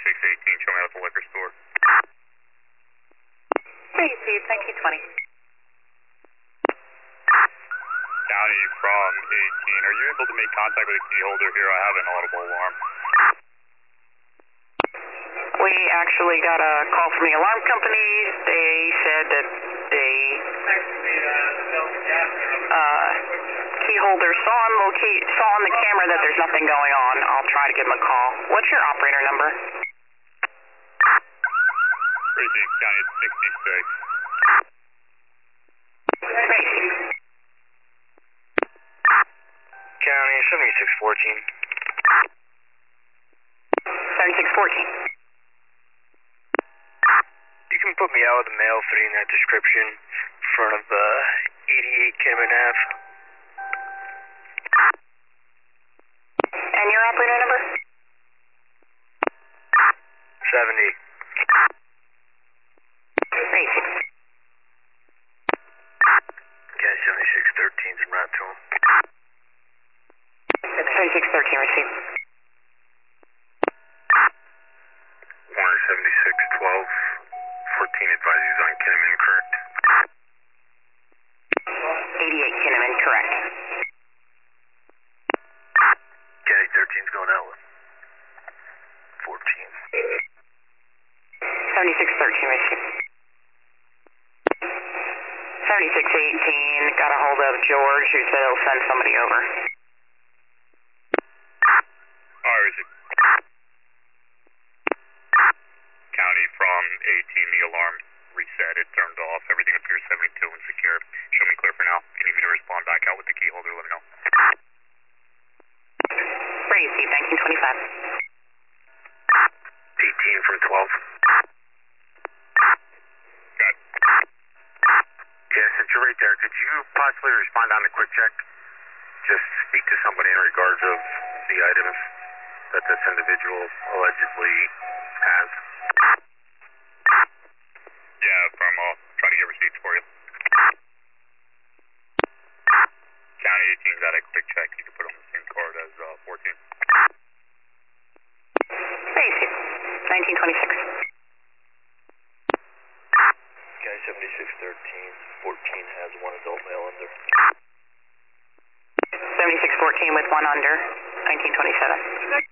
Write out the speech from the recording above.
7618, show me out the liquor store. Tracy, 1920. County from 18, are you able to make contact with a key holder here? I have an audible alarm. We actually got a call from the alarm company. They said that they key holder saw on the camera that there's nothing going on. I'll try to give them a call. What's your operator number? Tracy, County 66. Tracy. County 7614. 7614. You can put me out with the mail fitting that description in front of 88 Kinnaman Ave. And your operator number? 70. Tracy. County 7613's en route to him. 7613 received. Warner 7612, 14 advises on Kinnaman, correct? 88 Kinnaman, correct. County 13's going out with 14. 7613 received. 7618 got a hold of George, who said he'll send somebody over. Alright, is it? County from 18, the alarm reset, it turned off, everything appears 72 and secure. Show me clear for now. If you need me to respond back out with the key holder, let me know. Tracy, 1925. 18 from 12. Got it. Yeah, since you're right there, could you possibly respond on the quick check? Just speak to somebody in regards of the items that this individual allegedly has. Yeah, from, try to get receipts for you. County 18 got a quick check, you can put on the same card as, 14. Tracy, 1926. Guy 7613, 14 has one adult male under. 7614 with one under, 1927.